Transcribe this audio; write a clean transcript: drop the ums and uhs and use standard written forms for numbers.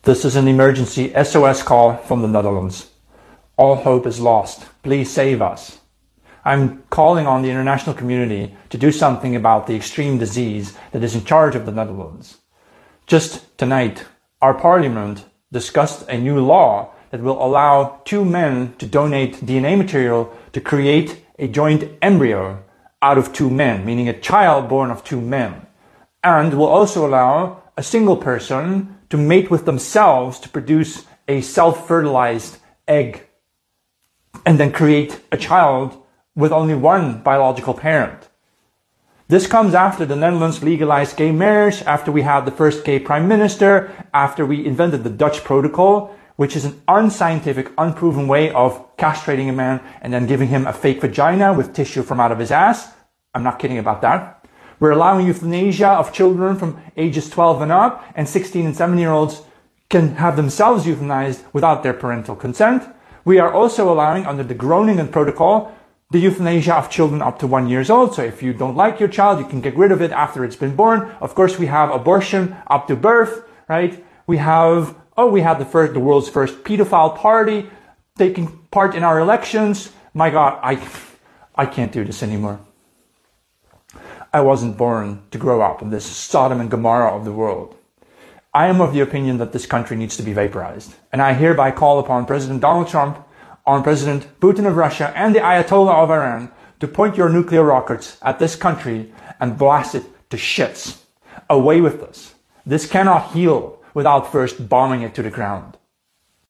This is an emergency SOS call from the Netherlands. All hope is lost. Please save us. I'm calling on the international community to do something about the extreme disease that is in charge of the Netherlands. Just tonight, our parliament discussed a new law that will allow two men to donate DNA material to create a joint embryo out of two men, meaning a child born of two men, and will also allow a single person to mate with themselves to produce a self-fertilized egg and then create a child with only one biological parent. This comes after the Netherlands legalized gay marriage, after we had the first gay prime minister, after we invented the Dutch protocol, which is an unscientific, unproven way of castrating a man and then giving him a fake vagina with tissue from out of his ass. I'm not kidding about that. We're allowing euthanasia of children from ages 12 and up, and 16 and 17-year-olds can have themselves euthanized without their parental consent. We are also allowing, under the Groningen Protocol, the euthanasia of children up to 1 year old. So if you don't like your child, you can get rid of it after it's been born. Of course, we have abortion up to birth, right? We had the world's first pedophile party taking part in our elections. My God, I can't do this anymore. I wasn't born to grow up in this Sodom and Gomorrah of the world. I am of the opinion that this country needs to be vaporized. And I hereby call upon President Donald Trump, on President Putin of Russia, and the Ayatollah of Iran to point your nuclear rockets at this country and blast it to shits. Away with this. This cannot heal without first bombing it to the ground.